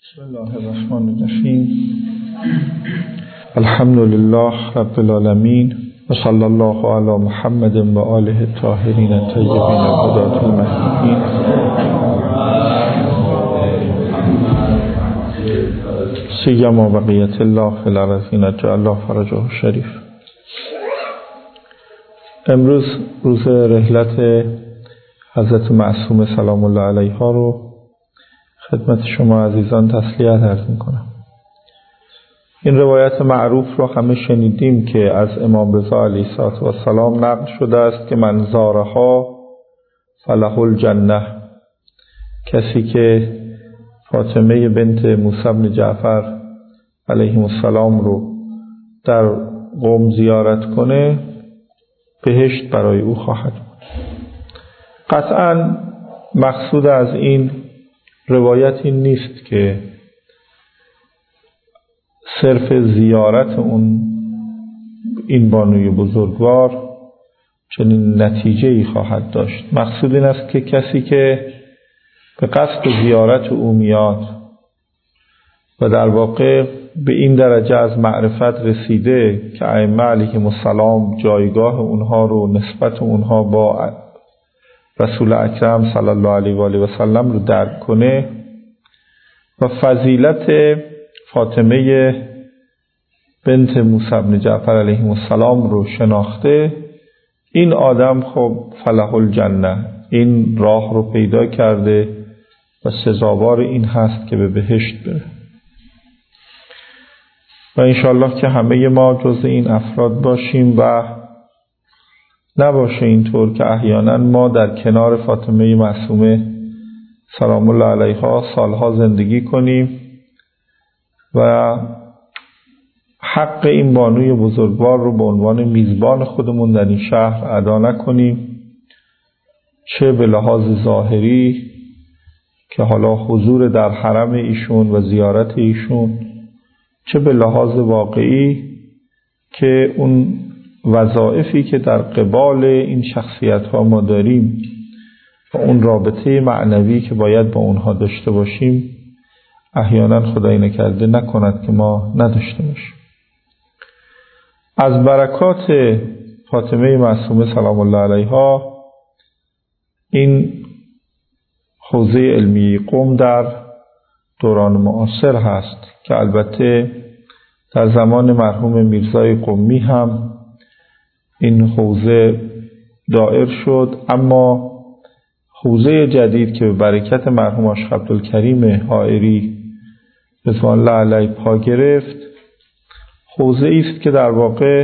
بسم الله الرحمن الرحیم. الحمد لله رب العالمین و صلی الله علی محمد و آله الطاهرین الطیبین الهداة المهدیین. سیما بقیت الله فی الارضین جعل الله فرجه الشریف. امروز روز رحلت حضرت معصومه سلام الله علیها رو خدمت شما عزیزان تسلیت عرض میکنم. این روایت معروف رو همه شنیدیم که از امام رضا علیه السلام نقل شده است که من زارها فله الجنه، کسی که فاطمه بنت موسی بن جعفر علیهم السلام رو در قم زیارت کنه بهشت برای او خواهد بود. قطعا مقصود از این روایت این نیست که صرف زیارت این بانوی بزرگوار چنین نتیجه‌ای خواهد داشت. مقصود این است که کسی که به قصد زیارت او میاد و در واقع به این درجه از معرفت رسیده که ائمه علیهم السلام جایگاه اونها رو نسبت اونها با رسول اکرم صلی الله علیه و آله و سلم رو درک کنه و فضیلت فاطمه بنت موسی بن جعفر علیهم السلام رو شناخته، این آدم خب فله الجنه، این راه رو پیدا کرده و سزاوار این هست که به بهشت بره. و انشاءالله که همه ما جز این افراد باشیم و نباشه اینطور که احیانا ما در کنار فاطمه معصومه سلام الله علیها سالها زندگی کنیم و حق این بانوی بزرگوار رو به عنوان میزبان خودمون در این شهر ادا نکنیم، چه به لحاظ ظاهری که حالا حضور در حرم ایشون و زیارت ایشون، چه به لحاظ واقعی که اون وظایفی که در قبال این شخصیت ها ما داریم و اون رابطه معنوی که باید با اونها داشته باشیم احیانا خدای نکرده نکند که ما نداشته باشیم. از برکات فاطمه معصومه سلام الله علیها این حوزه علمی قم در دوران معاصر هست که البته در زمان مرحوم میرزای قمی هم این حوزه دایر شد، اما حوزه جدید که به برکت مرحوم آشق عبدالکریم حائری رضوان الله علیه پا گرفت، حوزه است که در واقع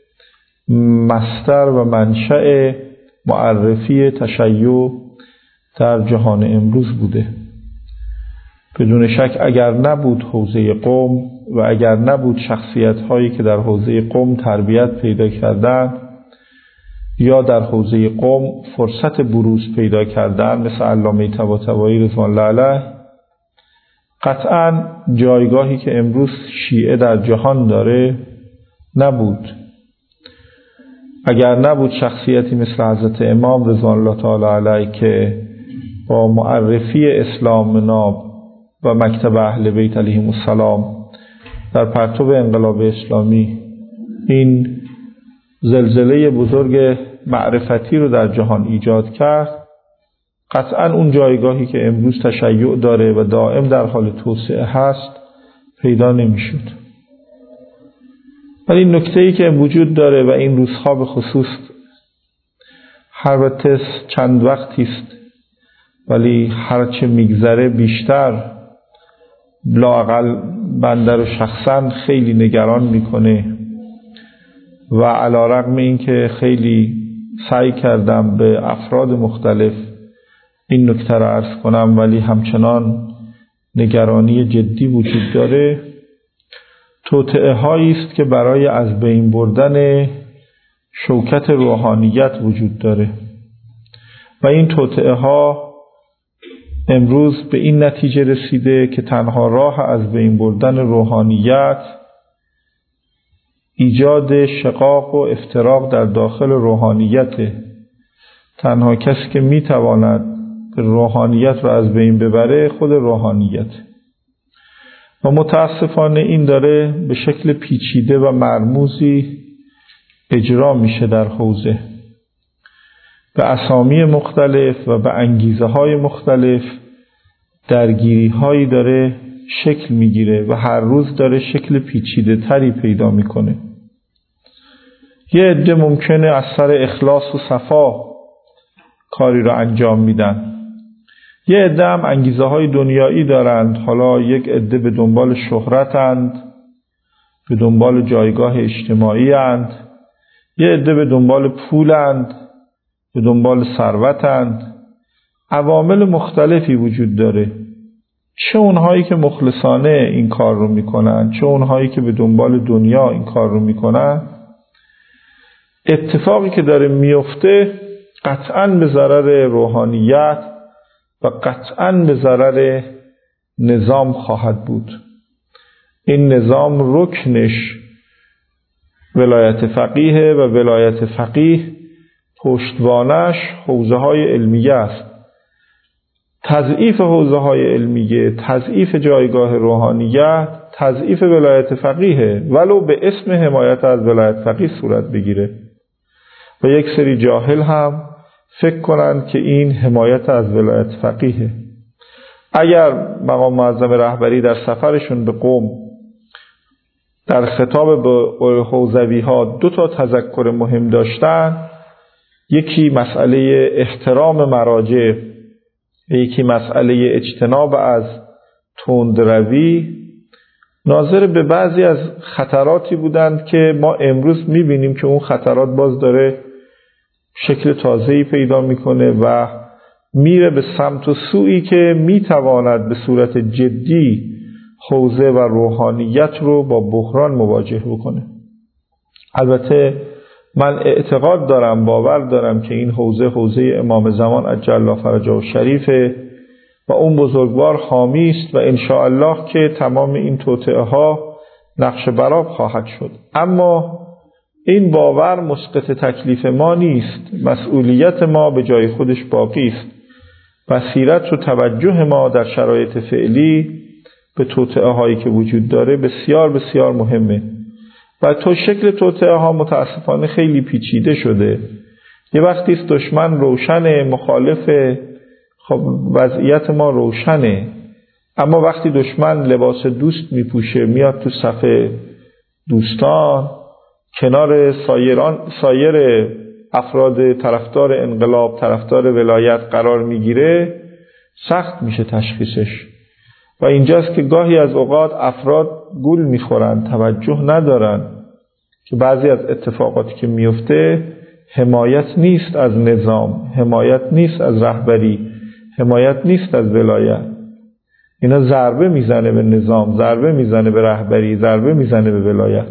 مصدر و منشأ معرفی تشیع در جهان امروز بوده. بدون شک اگر نبود حوزه قم و اگر نبود شخصیت هایی که در حوزه قم تربیت پیدا کردند یا در حوزه قم فرصت بروز پیدا کردن مثل علامه طباطبایی رضوان الله علیه، قطعا جایگاهی که امروز شیعه در جهان داره نبود. اگر نبود شخصیتی مثل حضرت امام رضوان الله تعالی علیه که با معرفی اسلام ناب و مکتب اهل بیت علیهم السلام در پرتو انقلاب اسلامی این زلزله بزرگ معرفتی رو در جهان ایجاد کرد، قطعا اون جایگاهی که امروز تشیع داره و دائم در حال توسعه هست پیدا نمیشد. ولی نکته‌ای که وجود داره و این روزها به خصوص البته چند وقتی است ولی هرچه میگذره بیشتر لااقل بنده رو شخصا خیلی نگران میکنه و علیرغم این که خیلی سعی کردم به افراد مختلف این نکته را عرض کنم ولی همچنان نگرانی جدی وجود داره. توطئه هایی است که برای از بین بردن شوکت روحانیت وجود داره و این توطئه ها امروز به این نتیجه رسیده که تنها راه از بین بردن روحانیت ایجاد شقاق و افتراق در داخل روحانیت. تنها کسی که میتواند روحانیت رو از بین ببره خود روحانیت. و متاسفانه این داره به شکل پیچیده و مرموزی اجرا میشه در حوزه، به اسامی مختلف و به انگیزه های مختلف درگیری هایی داره شکل میگیره و هر روز داره شکل پیچیده تری پیدا میکنه. یه عده ممکنه از سر اخلاص و صفا کاری رو انجام میدن، یه عده هم انگیزه های دنیایی دارند. حالا یک عده به دنبال شهرتند، به دنبال جایگاه اجتماعی اند، یه عده به دنبال پولند، به دنبال ثروتند. عوامل مختلفی وجود داره، چه اونهایی که مخلصانه این کار رو میکنن، چه اونهایی که به دنبال دنیا این کار رو میکنن. اتفاقی که داره میفته قطعاً به ضرر روحانیت و قطعاً به ضرر نظام خواهد بود. این نظام رکنش ولایت فقیه و ولایت فقیه پشتوانش حوزه های علمیه است. تضعیف حوزه های علمیه، تضعیف جایگاه روحانیت، تضعیف ولایت فقیه، ولو به اسم حمایت از ولایت فقیه صورت بگیره و یک سری جاهل هم فکر کنند که این حمایت از ولایت فقیه. اگر مقام معظم رهبری در سفرشون به قم در خطاب به حوزوی ها 2 تذکر مهم داشتن، یکی مسئله احترام مراجع و یکی مسئله اجتناب از تندروی، ناظر به بعضی از خطراتی بودند که ما امروز میبینیم که اون خطرات باز داره شکل تازه‌ای پیدا میکنه و میره به سمت و سویی که میتواند به صورت جدی حوزه و روحانیت رو با بحران مواجه بکنه. البته من اعتقاد دارم، باور دارم که این حوزه امام زمان عجل الله فرجه شریفه و اون بزرگوار حامی است و انشاءالله که تمام این توطئه ها نقش برآب خواهد شد. اما این باور مسقط تکلیف ما نیست. مسئولیت ما به جای خودش باقی است. بصیرت و توجه ما در شرایط فعلی به توطئه هایی که وجود داره بسیار بسیار مهمه و تو شکل توطئه ها متاسفانه خیلی پیچیده شده. یه وقتی است دشمن روشنه، مخالف، خب وضعیت ما روشنه، اما وقتی دشمن لباس دوست میپوشه میاد تو صف دوستان کنار سایر افراد طرفدار انقلاب، طرفدار ولایت قرار میگیره، سخت میشه تشخیصش. و اینجاست که گاهی از اوقات افراد گول میخورن، توجه ندارن که بعضی از اتفاقاتی که میفته حمایت نیست از نظام، حمایت نیست از رهبری، حمایت نیست از ولایت. اینا ضربه میزنه به نظام، ضربه میزنه به رهبری، ضربه میزنه به ولایت.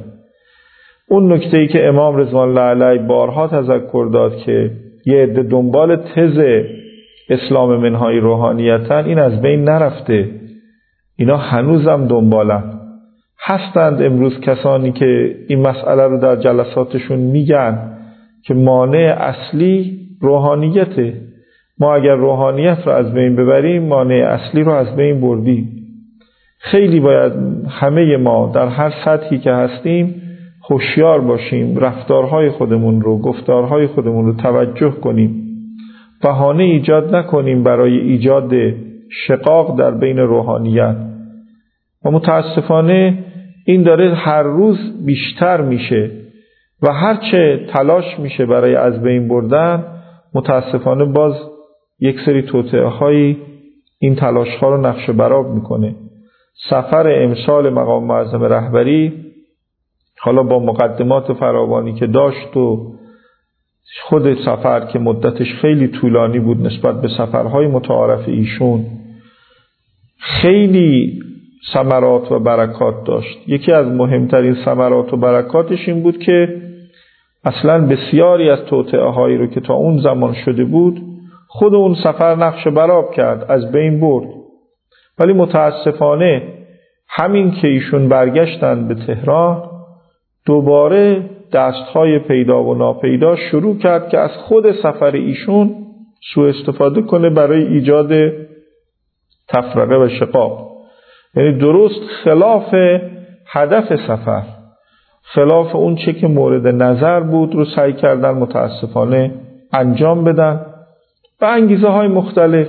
اون نکته‌ای که امام رضوان الله علیه بارها تذکر داد که یه عده دنبال تز اسلام منهای روحانیتن، این از بین نرفته. اینا هنوزم دنبالن. هستند امروز کسانی که این مسئله رو در جلساتشون میگن که مانع اصلی روحانیته. ما اگر روحانیت رو از بین ببریم، مانع اصلی رو از بین بردیم. خیلی باید همه ما در هر سطحی که هستیم هوشیار باشیم، رفتارهای خودمون رو، گفتارهای خودمون رو توجه کنیم، بهانه ایجاد نکنیم برای ایجاد شقاق در بین روحانیت. و متاسفانه این داره هر روز بیشتر میشه و هرچه تلاش میشه برای از بین بردن، متاسفانه باز یک سری توطئه هایی این تلاش ها رو نقش برآب میکنه. سفر امسال مقام معظم رهبری حالا با مقدمات فراوانی که داشت و خود سفر که مدتش خیلی طولانی بود نسبت به سفرهای متعارف ایشون، خیلی ثمرات و برکات داشت. یکی از مهمترین ثمرات و برکاتش این بود که اصلا بسیاری از توطئه هایی رو که تا اون زمان شده بود خود اون سفر نقش برآب کرد، از بین برد. ولی متاسفانه همین که ایشون برگشتن به تهران، دوباره دستهای پیدا و ناپیدا شروع کرد که از خود سفر ایشون سوء استفاده کنه برای ایجاد تفرقه و شقاق. یعنی درست خلاف هدف سفر، خلاف اون چه که مورد نظر بود رو سعی کردن متاسفانه انجام بدن به انگیزه های مختلف.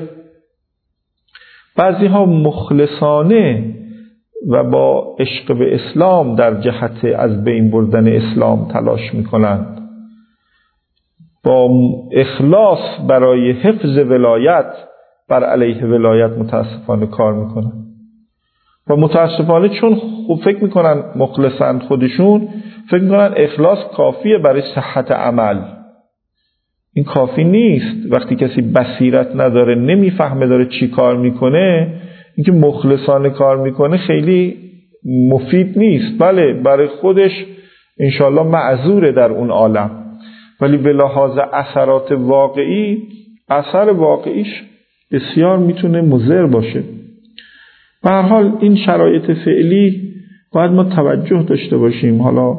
بعضی ها مخلصانه و با عشق به اسلام در جهت از بین بردن اسلام تلاش میکنند، با اخلاص برای حفظ ولایت بر علیه ولایت متاسفانه کار میکنن و متاسفانه چون خوب فکر میکنن مخلصند خودشون، فکر میکنن اخلاص کافیه برای صحت عمل. این کافی نیست. وقتی کسی بصیرت نداره، نمیفهمه داره چی کار میکنه، اینکه مخلصانه کار میکنه خیلی مفید نیست. بله برای خودش انشالله معذوره در اون عالم، ولی به لحاظ اثرات واقعی، اثر واقعیش بسیار میتونه مضر باشه. به هر حال این شرایط فعلی باید ما توجه داشته باشیم. حالا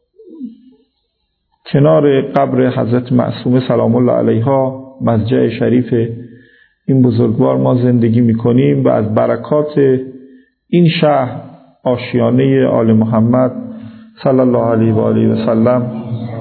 کنار قبر حضرت معصومه سلام الله علیها، مسجد شریف این بزرگوار ما زندگی میکنیم و از برکات این شهر، آشیانه آل محمد صلی الله علیه و آله و سلم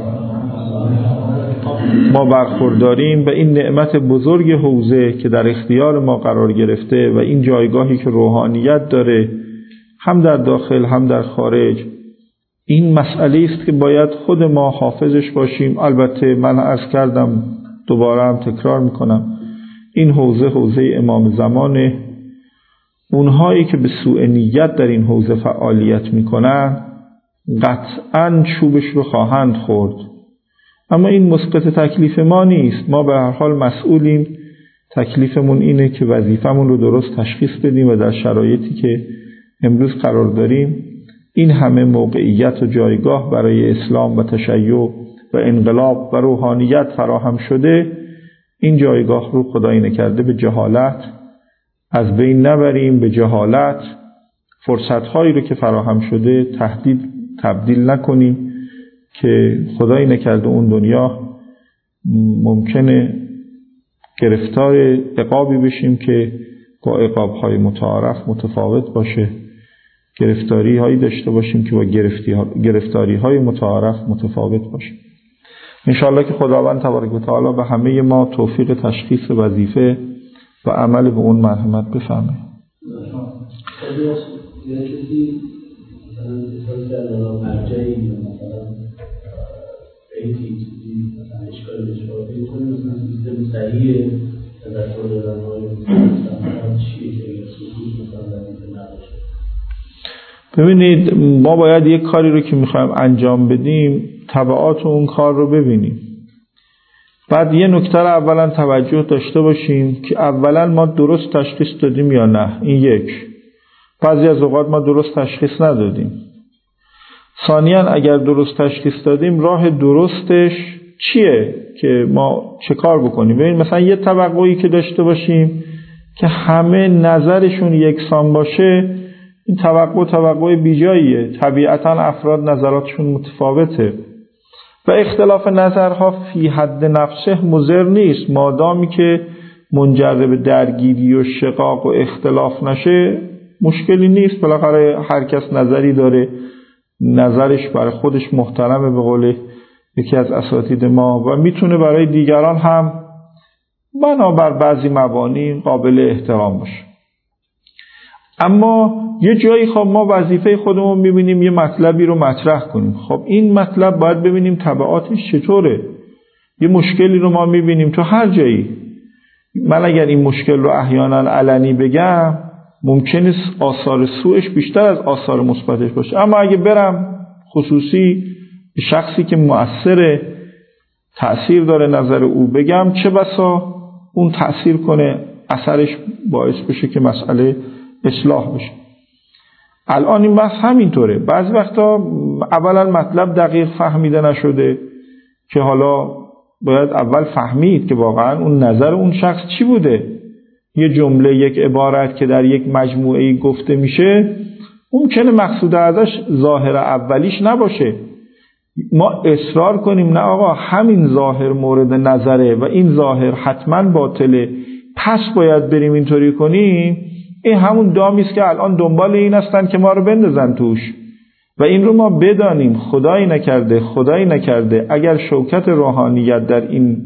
ما برخورداریم و این نعمت بزرگ حوزه که در اختیار ما قرار گرفته و این جایگاهی که روحانیت داره هم در داخل هم در خارج، این مسئله است که باید خود ما حافظش باشیم. البته من عرض کردم، دوباره هم تکرار میکنم، این حوزه امام زمانه. اونهایی که به سوء نیت در این حوزه فعالیت میکنن قطعاً چوبش رو خواهند خورد، اما این مسقط تکلیف ما نیست. ما به هر حال مسئولیم. تکلیفمون اینه که وظیفمون رو درست تشخیص بدیم و در شرایطی که امروز قرار داریم، این همه موقعیت و جایگاه برای اسلام و تشیع و انقلاب و روحانیت فراهم شده، این جایگاه رو خدایی نکرده به جهالت از بین نبریم. به جهالت فرصت‌هایی رو که فراهم شده تبدیل نکنیم که خدایی نکرده اون دنیا ممکنه گرفتار عقابی بشیم که با عقاب‌های متعارف متفاوت باشه، گرفتاری هایی داشته باشیم که با گرفتاری های متعارف متفاوت باشه. انشاءالله که خداوند تبارک و تعالی به همه ما توفیق تشخیص وظیفه و عمل به اون مرحمت بفرمه. ببینید، ما باید یک کاری رو که میخوایم انجام بدیم تبعات اون کار رو ببینیم. بعد یه نکته رو اولا توجه داشته باشیم که اولا ما درست تشخیص دادیم یا نه. این یک. بعضی از اوقات ما درست تشخیص ندادیم. ثانیاً اگر درست تشخیص دادیم، راه درستش چیه که ما چه کار بکنیم؟ ببین مثلا یه توقعی که داشته باشیم که همه نظرشون یکسان باشه، این توقع بیجاییه. طبیعتاً افراد نظراتشون متفاوته و اختلاف نظرها فی حد نفسه مضر نیست، مادامی که منجر به درگیری و شقاق و اختلاف نشه مشکلی نیست. بالاخره هر کس نظری داره، نظرش برای خودش محترمه به قول یکی از اساتید ما، و میتونه برای دیگران هم بنابر بعضی مبانی قابل احترام باشه. اما یه جایی خب ما وظیفه خودمون میبینیم یه مطلبی رو مطرح کنیم. خب این مطلب باید ببینیم تبعاتش چطوره. یه مشکلی رو ما میبینیم تو هر جایی. من اگر این مشکل رو احیانا علنی بگم ممکنه آثار سوءش بیشتر از آثار مثبتش باشه، اما اگه برم خصوصی شخصی که مؤثر تأثیر داره نظر او بگم، چه بسا اون تأثیر کنه، اثرش باعث بشه که مسئله اصلاح بشه. الان این بحث همینطوره. بعضی وقتا اولا مطلب دقیق فهمیده نشده که حالا باید اول فهمید که واقعا اون نظر اون شخص چی بوده. یه جمله، یک عبارت که در یک مجموعه گفته میشه ممکنه مقصود ازش ظاهر اولیش نباشه. ما اصرار کنیم نه آقا همین ظاهر مورد نظره و این ظاهر حتما باطله، پس باید بریم اینطوری کنیم، این همون دامی است که الان دنبال این هستن که ما رو بندازن توش و این رو ما بدانیم خدایی نکرده اگر شوکت روحانیت در این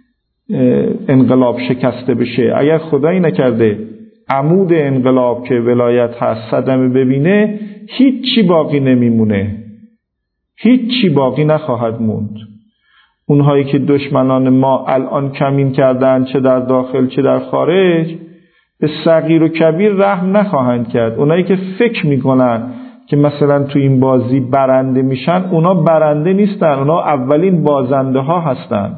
انقلاب شکسته بشه، اگر خدایی نکرده عمود انقلاب که ولایت هست صدمه ببینه، هیچی باقی نمیمونه، هیچی باقی نخواهد موند. اونهایی که دشمنان ما الان کمین کردن چه در داخل چه در خارج به صغیر و کبیر رحم نخواهند کرد. اونایی که فکر میکنن که مثلا تو این بازی برنده میشن، اونا برنده نیستن، اونا اولین بازنده ها هستن.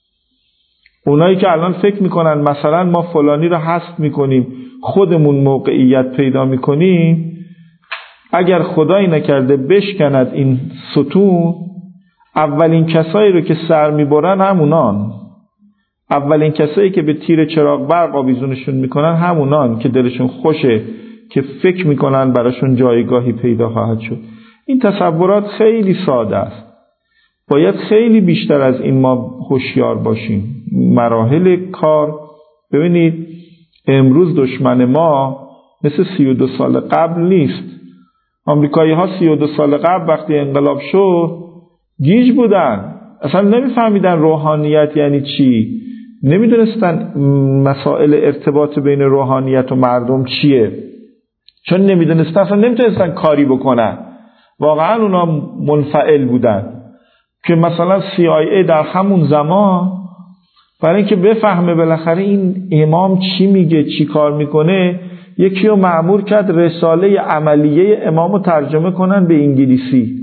اونایی که الان فکر میکنن مثلا ما فلانی رو حذف میکنیم خودمون موقعیت پیدا میکنیم، اگر خدایی نکرده بشکند این ستون، اولین کسایی رو که سر میبرن همونان، اولین کسایی که به تیر چراغ برق آویزونشون میکنن همونان که دلشون خوشه که فکر میکنن براشون جایگاهی پیدا خواهد شد. این تصورات خیلی ساده است. باید خیلی بیشتر از این ما هوشیار باشیم. مراحل کار، ببینید امروز دشمن ما مثل 32 سال قبل نیست. آمریکایی ها 32 سال قبل وقتی انقلاب شد گیج بودن، اصلا نمیفهمیدن روحانیت یعنی چی، نمیدونستن مسائل ارتباط بین روحانیت و مردم چیه، چون نمیدونستن اصلا نمیتونستن کاری بکنن. واقعا اونا منفعل بودن که مثلا CIA در همون زمان برای اینکه بفهمه بالاخره این امام چی میگه چی کار میکنه، یکی رو مأمور کرد رساله عملیه امامو ترجمه کنن به انگلیسی،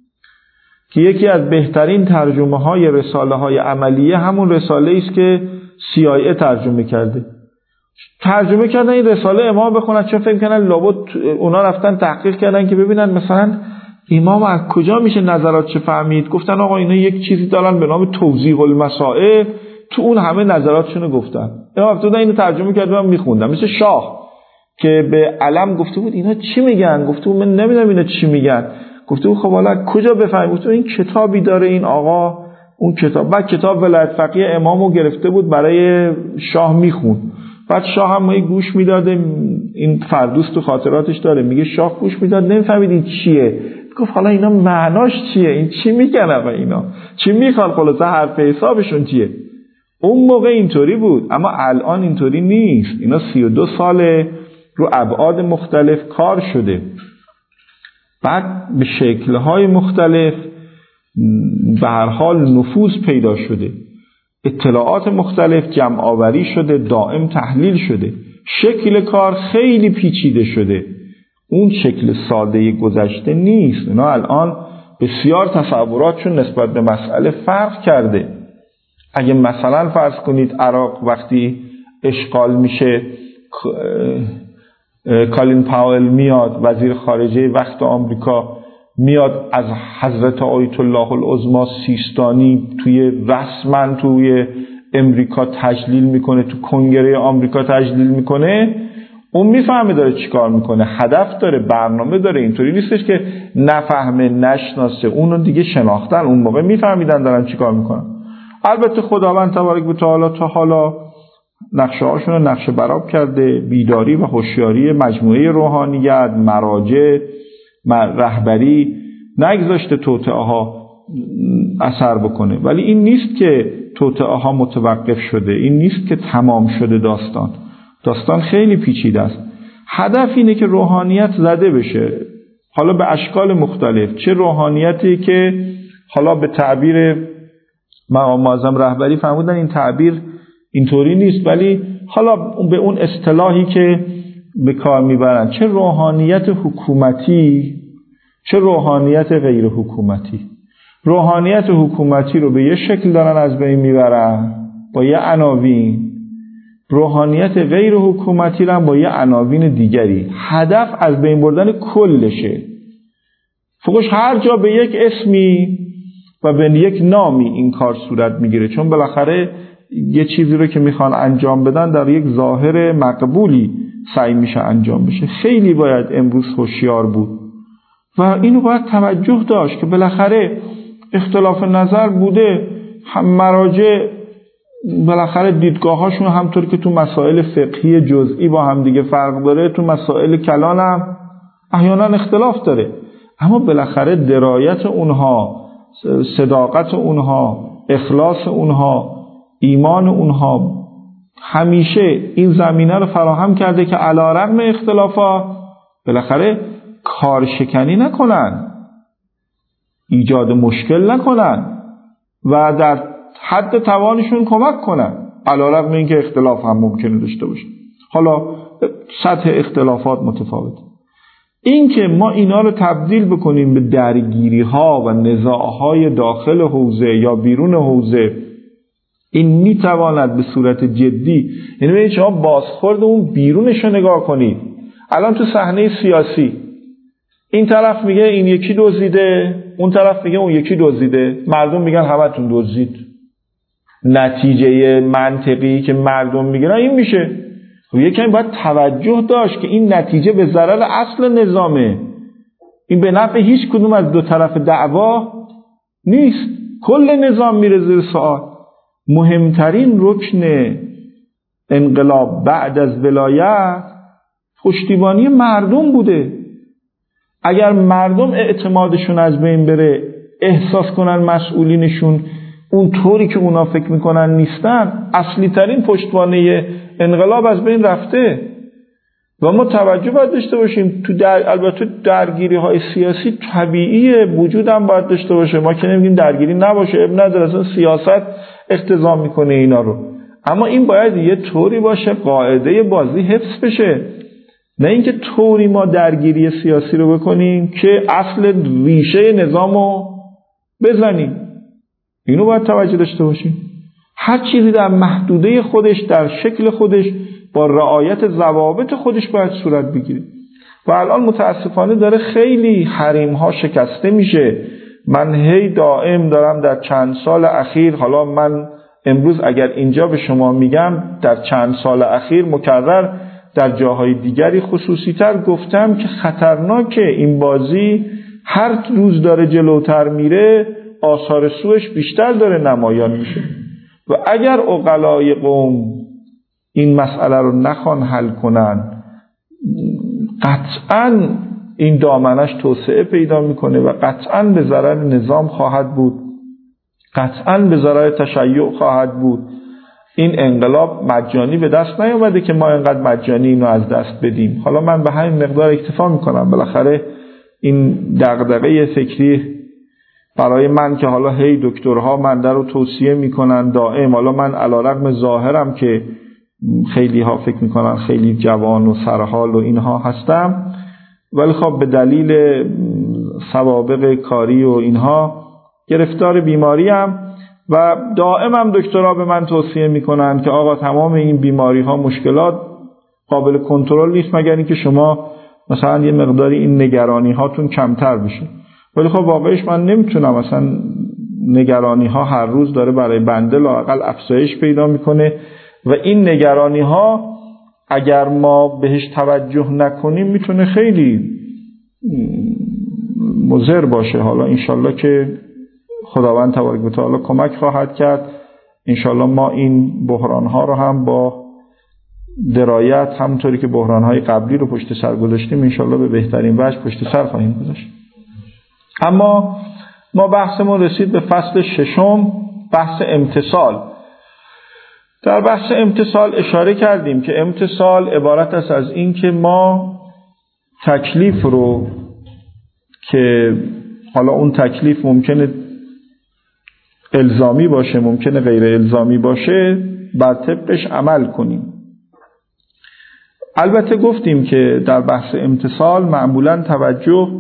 که یکی از بهترین ترجمه های رساله های عملیه همون رساله است که CIA ترجمه کرده. ترجمه کردن این رساله امام بخونن، چون فکر کنن لابد اونا رفتن تحقیق کردن که ببینن مثلا امام از کجا میشه نظرات چه فهمید. گفتن آقا اینا یک چیزی دارن به نام توضیح المسائل، تو اون همه نظراتشونو گفتن. امام تو اینو ترجمه کرد من میخوندم. مثل شاه که به علم گفته بود اینا چی میگن، گفته بود من نمیدونم اینا چی میگن، گفته بود خب حالا کجا بفهمیم، گفته این کتابی داره این آقا، اون کتاب، بعد کتاب ولایت فقیه امامو گرفته بود برای شاه میخوند، بعد شاه هم ما گوش میداده، این فردوس تو خاطراتش داره میگه شاه گوش میداد نمیفهمید این چیه، گفت حالا اینا معناش چیه، این چی میگن آقا، اینا چی میخوان، خلاصه حرف حسابشون چیه. اون موقع اینطوری بود، اما الان اینطوری نیست. اینا 32 ساله رو ابعاد مختلف کار شده، بعد به شکل‌های مختلف به هر حال نفوذ پیدا شده، اطلاعات مختلف جمع آوری شده، دائم تحلیل شده، شکل کار خیلی پیچیده شده، اون شکل ساده گذشته نیست. اینا الان بسیار تصوراتشون نسبت به مسئله فرق کرده. اگه مثلا فرض کنید عراق وقتی اشغال میشه، کالین پاول میاد وزیر خارجه وقت آمریکا، میاد از حضرت آیت الله العظمی سیستانی توی رسما توی امریکا تجلیل میکنه، تو کنگره آمریکا تجلیل میکنه، اون میفهمه داره چی کار میکنه، هدف داره، برنامه داره. اینطوری نیستش که نفهمه نشناسه، اونو دیگه شناختن، اون موقع میفهمیدن دارن چی کار میکنن. البته خداوند تبارک و تعالی تا حالا نقشه هاشون رو نقشه براب کرده، بیداری و هوشیاری مجموعه روحانیت، مراجع، رهبری نگذاشته توطئه ها اثر بکنه. ولی این نیست که توطئه ها متوقف شده، این نیست که تمام شده. داستان خیلی پیچیده است. هدف اینه که روحانیت زده بشه، حالا به اشکال مختلف. چه روحانیتی که حالا به تعبیر مقام معظم رهبری فرمودن این تعبیر اینطوری نیست، ولی حالا به اون اصطلاحی که به کار میبرن، چه روحانیت حکومتی چه روحانیت غیر حکومتی. روحانیت حکومتی رو به یه شکل دارن از بین میبرن با یه عناوین، روحانیت غیر حکومتی رو هم با یه عناوین دیگری. هدف از بین بردن کلشه. فوقش هر جا به یک اسمی و به یک نامی این کار صورت میگیره، چون بالاخره یه چیزی رو که میخوان انجام بدن در یک ظاهر مقبولی سعی میشه انجام بشه. خیلی باید امروز هوشیار بود و اینو باید توجه داشت که بالاخره اختلاف نظر بوده، هم مراجع بالاخره دیدگاهاشون همطور که تو مسائل فقهی جزئی با هم دیگه فرق داره، تو مسائل کلان هم احیانا اختلاف داره، اما بالاخره درایت اونها، صداقت اونها، اخلاص اونها، ایمان اونها همیشه این زمینه رو فراهم کرده که علی رغم اختلافات بالاخره کارشکنی نکنن، ایجاد مشکل نکنن و در حد توانشون کمک کنن، علی رغم اینکه اختلاف هم ممکنه داشته باشه. حالا سطح اختلافات متفاوته. این که ما اینا رو تبدیل بکنیم به درگیری ها و نزاعهای داخل حوزه یا بیرون حوزه، این میتواند به صورت جدی، یعنی به شما بازخورد اون بیرونش رو نگاه کنید. الان تو صحنه سیاسی این طرف میگه این یکی دزدیده، اون طرف میگه اون یکی دزدیده، مردم میگن همتون دزدید. نتیجه منطقی که مردم میگن این میشه. خب یکمی باید توجه داشت که این نتیجه به ضرر اصل نظامه، این به نفع هیچ کدوم از دو طرف دعوا نیست، کل نظام میره زیر سوال. مهمترین رکن انقلاب بعد از ولایت پشتیبانی مردم بوده. اگر مردم اعتمادشون از بین بره، احساس کنن مسئولینشون اون طوری که اونا فکر میکنن نیستن، اصلی ترین پشتوانه انقلاب از بین رفته. و ما توجه باید داشته باشیم البته درگیری های سیاسی طبیعیه، وجود هم باید داشته باشه، ما که نمیگیم درگیری نباشه، اب نداره، اصلا سیاست اقتضا میکنه اینا رو، اما این باید یه طوری باشه قاعده بازی حفظ بشه، نه اینکه طوری ما درگیری سیاسی رو بکنیم که اصل ریشه نظامو بزنیم. اینو باید توجه داشته باشیم. هر چیزی در محدوده خودش، در شکل خودش، با رعایت ضوابط خودش باید صورت بگیره. و الان متاسفانه داره خیلی حریم ها شکسته میشه. من هی دائم دارم در چند سال اخیر، حالا من امروز اگر اینجا به شما میگم، در چند سال اخیر مکرر در جاهای دیگری خصوصی تر گفتم که خطرناکه این بازی، هر روز داره جلوتر میره، آثار سوش بیشتر داره نمایان میشه. و اگر عقلای قوم این مسئله رو نخوان حل کنن، قطعاً این دامنش توسعه پیدا میکنه و قطعاً به ضرر نظام خواهد بود، قطعاً به ضرر تشیع خواهد بود. این انقلاب مجانی به دست نیامده که ما اینقدر مجانی اینو از دست بدیم. حالا من به همین مقدار اکتفا میکنم. بالاخره این دغدغه فکری برای من که حالا هی دکترها من در رو توصیه میکنن دائم، حالا من علیرغم ظاهرم که خیلی ها فکر میکنن خیلی جوان و سرحال و اینها هستم، ولی خب به دلیل سوابق کاری و اینها گرفتار بیماریم و دائم هم دکترها به من توصیه میکنن که آقا تمام این بیماری ها، مشکلات قابل کنترل نیست مگر اینکه شما مثلا یه مقداری این نگرانی هاتون کمتر بشه. ولی خب واقعش من نمیتونم، مثلا نگرانی ها هر روز داره برای بنده لااقل افزایش پیدا میکنه و این نگرانی ها اگر ما بهش توجه نکنیم میتونه خیلی مضر باشه. حالا انشالله که خداوند تبارک و تعالی کمک خواهد کرد، انشالله ما این بحران ها رو هم با درایت، همونطوری که بحران های قبلی رو پشت سر گذاشتیم، انشالله به بهترین وجه پشت سر خواهیم گذاشت. اما ما بحثمون رسید به فصل ششم، بحث امتثال. در بحث امتثال اشاره کردیم که امتثال عبارت است از این که ما تکلیف رو که حالا اون تکلیف ممکنه الزامی باشه، ممکنه غیر الزامی باشه، بر طبقش عمل کنیم. البته گفتیم که در بحث امتثال معمولاً توجه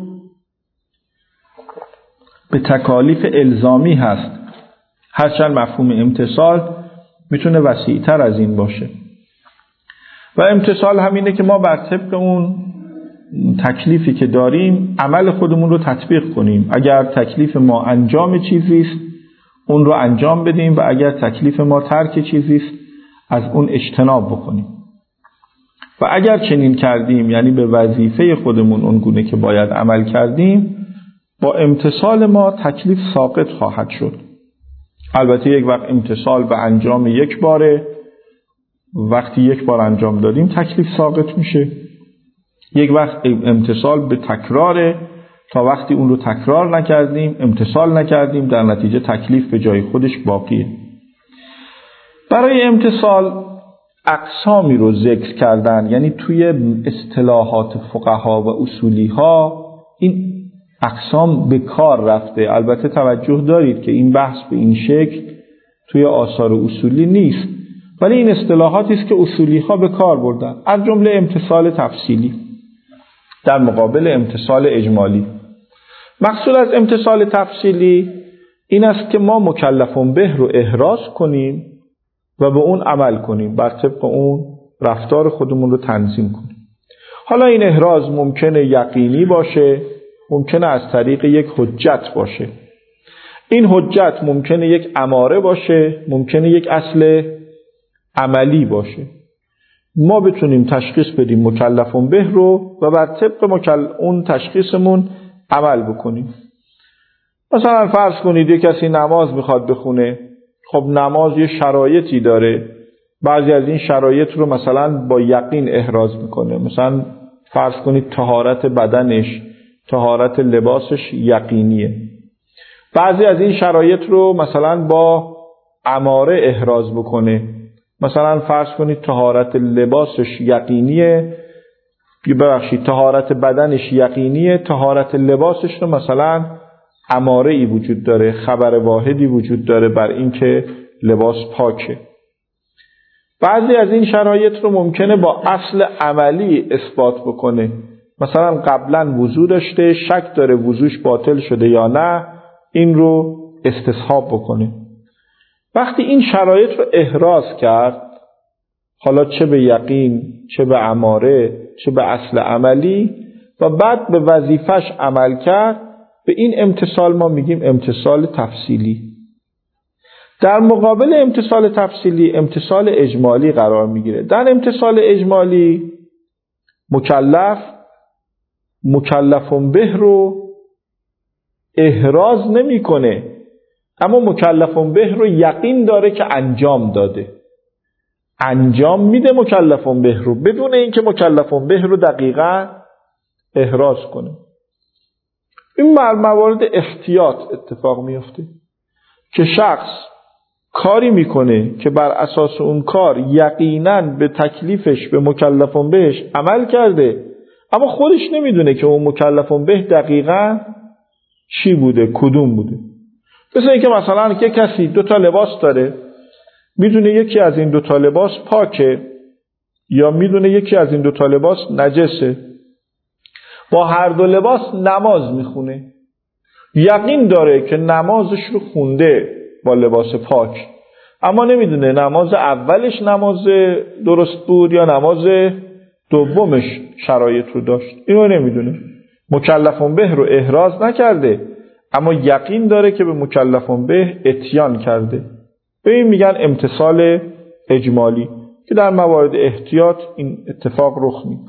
به تکالیف الزامی هست، هرچند مفهوم امتثال میتونه وسیع‌تر از این باشه. و امتثال همینه که ما بر طبق اون تکلیفی که داریم عمل خودمون رو تطبیق کنیم. اگر تکلیف ما انجام چیزی است اون رو انجام بدیم و اگر تکلیف ما ترک چیزی است از اون اجتناب بکنیم. و اگر چنین کردیم، یعنی به وظیفه خودمون اونگونه که باید عمل کردیم، با امتثال ما تکلیف ساقط خواهد شد. البته یک وقت امتثال به انجام یک باره، وقتی یک بار انجام دادیم تکلیف ساقط میشه. یک وقت امتثال به تکراره، تا وقتی اون رو تکرار نکردیم، امتثال نکردیم، در نتیجه تکلیف به جای خودش باقیه. برای امتثال اقسامی رو ذکر کردن، یعنی توی اصطلاحات فقها و اصولی ها این اقسام به کار رفته. البته توجه دارید که این بحث به این شکل توی آثار اصولی نیست، ولی این اصطلاحاتی است که اصولی ها به کار بردن، از جمله امتثال تفصیلی در مقابل امتثال اجمالی. مقصود از امتثال تفصیلی این است که ما مکلفون به رو احراز کنیم و به اون عمل کنیم، بر طبق اون رفتار خودمون رو تنظیم کنیم. حالا این احراز ممکنه یقینی باشه، ممکنه از طریق یک حجت باشه. این حجت ممکنه یک اماره باشه، ممکنه یک اصل عملی باشه. ما بتونیم تشخیص بدیم مکلفون به رو و بر طبق اون تشخیصمون عمل بکنیم. مثلا فرض کنید یک کسی نماز میخواد بخونه، خب نماز یه شرایطی داره، بعضی از این شرایط رو مثلا با یقین احراز میکنه. مثلا فرض کنید طهارت بدنش، طهارت لباسش یقینیه. بعضی از این شرایط رو مثلا با اماره احراز بکنه. مثلا فرض کنید طهارت لباسش یقینیه، طهارت بدنش یقینیه، طهارت لباسش رو مثلا اماره ای وجود داره، خبر واحدی وجود داره بر این که لباس پاکه. بعضی از این شرایط رو ممکنه با اصل عملی اثبات بکنه. مثلا قبلا وضو داشته، شک داره وضوش باطل شده یا نه، این رو استصحاب بکنه. وقتی این شرایط رو احراز کرد، حالا چه به یقین، چه به اماره، چه به اصل عملی، و بعد به وظیفش عمل کرد، به این امتثال ما میگیم امتثال تفصیلی. در مقابل امتثال تفصیلی امتثال اجمالی قرار میگیره. در امتثال اجمالی مکلفون به رو احراز نمیکنه، اما مکلفون به رو یقین داره که انجام داده، انجام میده مکلفون به رو بدون اینکه مکلفون به رو دقیقاً احراز کنه. این موارد احتیاط اتفاق میفته که شخص کاری میکنه که بر اساس اون کار یقینا به تکلیفش، به مکلفون بهش عمل کرده، اما خودش نمیدونه که اون مکلفون به دقیقاً چی بوده، کدوم بوده. مثل اینکه مثلا که کسی 2 لباس داره، میدونه یکی از این 2 لباس پاکه یا میدونه یکی از این 2 لباس نجسه، با هر 2 لباس نماز میخونه، یقین داره که نمازش رو خونده با لباس پاک، اما نمیدونه نماز اولش نماز درست بود یا نماز دومش شرایط رو داشت. اینو نمیدونه، مکلفون به رو احراز نکرده، اما یقین داره که به مکلفون به اتیان کرده. به این میگن امتثال اجمالی که در موارد احتیاط این اتفاق رخ میده.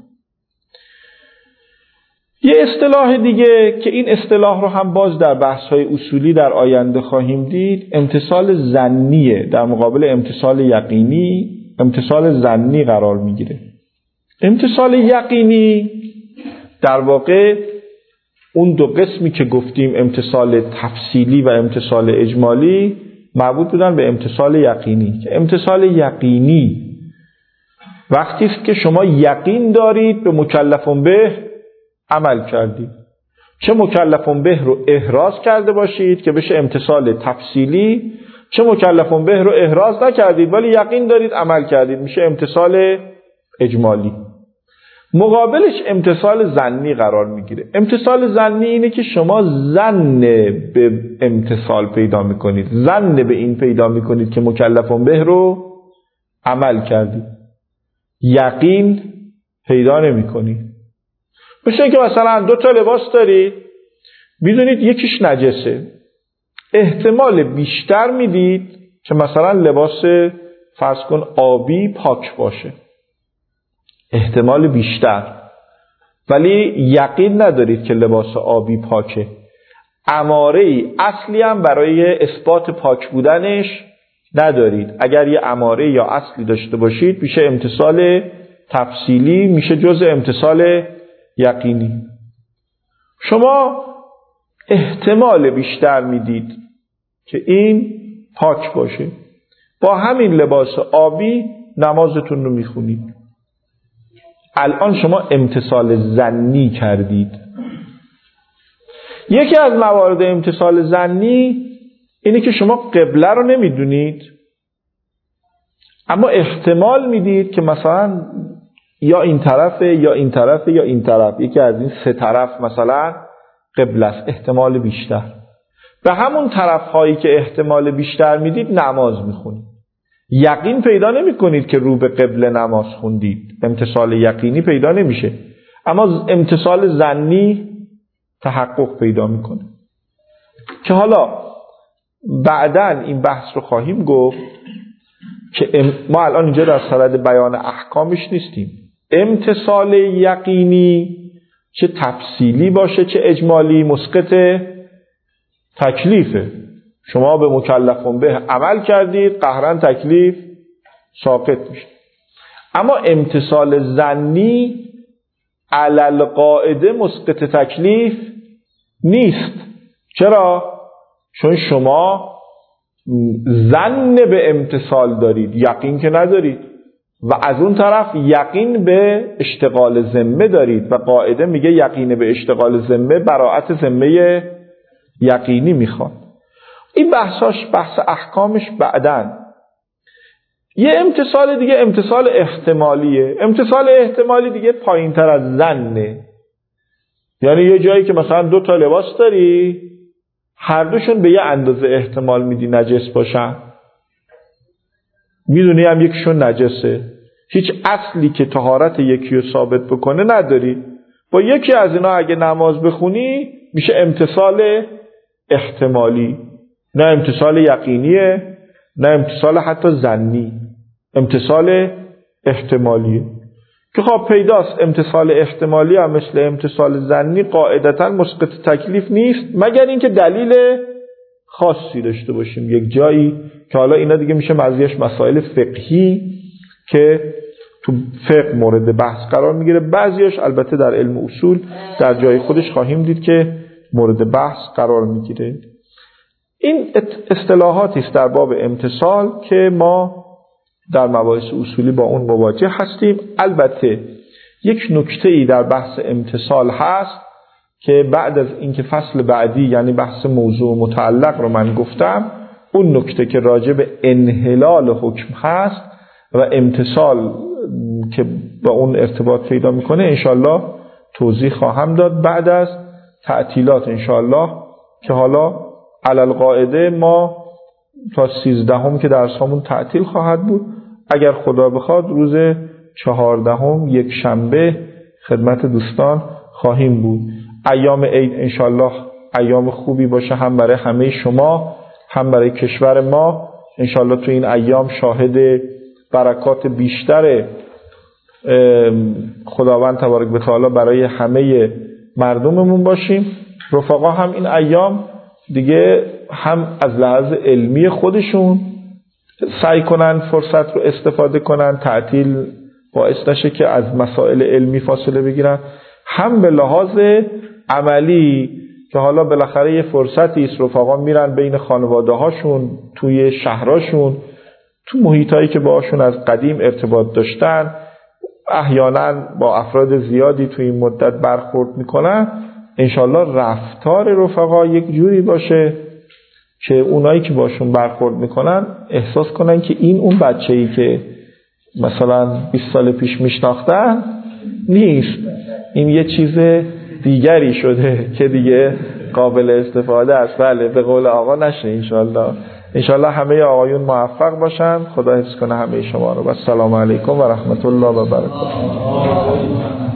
یه اصطلاح دیگه که این اصطلاح رو هم باز در بحث‌های اصولی در آینده خواهیم دید، امتثال ظنیه. در مقابل امتثال یقینی امتثال ظنی قرار میگیره. امتثال یقینی در واقع اون 2 قسمی که گفتیم، امتثال تفصیلی و امتثال اجمالی، مربوط بودن به امتثال یقینی. که امتثال یقینی وقتی است که شما یقین دارید به مکلفون به عمل کردید، چه مکلفون به رو احراز کرده باشید که بشه امتثال تفصیلی، چه مکلفون به رو احراز نکردید ولی یقین دارید عمل کردید، میشه امتثال اجمالی. مقابلش امتثال ظنی قرار میگیره. امتثال ظنی اینه که شما ظن به امتثال پیدا میکنید، ظن به این پیدا میکنید که مکلفون به رو عمل کردید، یقین پیدا نمیکنید. مثل که مثلا 2 لباس دارید، میدونید یکیش نجسه، احتمال بیشتر میدید که مثلا لباس فرض کن آبی پاک باشه، احتمال بیشتر، ولی یقین ندارید که لباس آبی پاکه. اماره‌ای اصلی هم برای اثبات پاک بودنش ندارید. اگر یه اماره یا اصلی داشته باشید میشه امتصال تفصیلی، میشه جزء امتصال یقینی. شما احتمال بیشتر میدید که این پاک باشه، با همین لباس آبی نمازتون رو میخونید. الان شما امتصال ظنی کردید. یکی از موارد امتصال ظنی اینه که شما قبله رو نمیدونید، اما احتمال میدید که مثلا یا این طرفه یا این طرفه یا این طرف، یکی از این سه طرف مثلا قبله است. احتمال بیشتر. به همون طرف هایی که احتمال بیشتر میدید نماز میخونید. یقین پیدا نمی کنید که رو به قبله نماز خوندید، امتصال یقینی پیدا نمیشه، اما امتصال ظنی تحقق پیدا میکنه. که حالا بعداً این بحث رو خواهیم گفت که ما الان اینجا در صدد بیان احکامش نیستیم. امتصال یقینی چه تفصیلی باشه چه اجمالی مسقط تکلیفه. شما به مکلفون به عمل کردید، قهرا تکلیف ساقط میشه. اما امتصال ظنی علی القاعده مسقط تکلیف نیست. چرا؟ چون شما ظن به امتصال دارید، یقین که ندارید، و از اون طرف یقین به اشتغال ذمه دارید و قاعده میگه یقین به اشتغال ذمه براءت ذمه یقینی میخواد. این بحث احکامش بعدن. یه امتصال دیگه امتصال احتمالیه. امتصال احتمالی دیگه پایین تر از ظنه. یعنی یه جایی که مثلا 2 تا لباس داری، هر دوشون به یه اندازه احتمال میدی نجس باشن، میدونی هم یکیشون نجسه، هیچ اصلی که طهارت یکی رو ثابت بکنه نداری، با یکی از اینا اگه نماز بخونی میشه امتصال احتمالی، نه امتصال یقینیه نه امتصال حتی ظنی، امتصال احتمالیه. که خب پیداست امتصال احتمالی هم مثل امتصال ظنی قاعدتاً مسقط تکلیف نیست، مگر اینکه دلیل خاصی داشته باشیم یک جایی، که حالا اینا دیگه میشه مزیش مسائل فقهی که تو فقه مورد بحث قرار میگیره. بعضیش البته در علم اصول در جای خودش خواهیم دید که مورد بحث قرار میگیره. این اصطلاحاتی است در باب امتصال که ما در مباحث اصولی با اون مواجه هستیم. البته یک نکته‌ای در بحث امتصال هست که بعد از اینکه فصل بعدی یعنی بحث موضوع متعلق رو من گفتم، اون نکته که راجع به انحلال حکم هست و امتصال که با اون ارتباط پیدا میکنه انشالله توضیح خواهم داد بعد از تعطیلات انشالله، که حالا علی القاعده ما تا 13 که درسامون تعطیل خواهد بود. اگر خدا بخواد روز 14 یک شنبه خدمت دوستان خواهیم بود. ایام عید انشالله ایام خوبی باشه، هم برای همه شما هم برای کشور ما. انشالله تو این ایام شاهد برکات بیشتر خداوند تبارک و تعالی برای همه مردممون باشیم. رفقا هم این ایام دیگه هم از لحاظ علمی خودشون سعی کنن فرصت رو استفاده کنن، تعطیل باعث نشه که از مسائل علمی فاصله بگیرن، هم به لحاظ عملی که حالا بالاخره یه فرصتی است، رفقا میرن بین خانواده هاشون، توی شهراشون، تو محیطایی که باهاشون از قدیم ارتباط داشتن، احیانا با افراد زیادی توی این مدت برخورد میکنن. انشالله رفتار رفقا یک جوری باشه که اونایی که باشون برخورد میکنن احساس کنن که این اون بچه‌ای که مثلا 20 سال پیش میشناختن نیست، این یه چیز دیگری شده که دیگه قابل استفاده است. بله به قول آقا نشه انشالله. انشالله همه آقایون موفق باشن. خدا حفظ کنه همه شما رو. و السلام علیکم و رحمت الله و برکاته.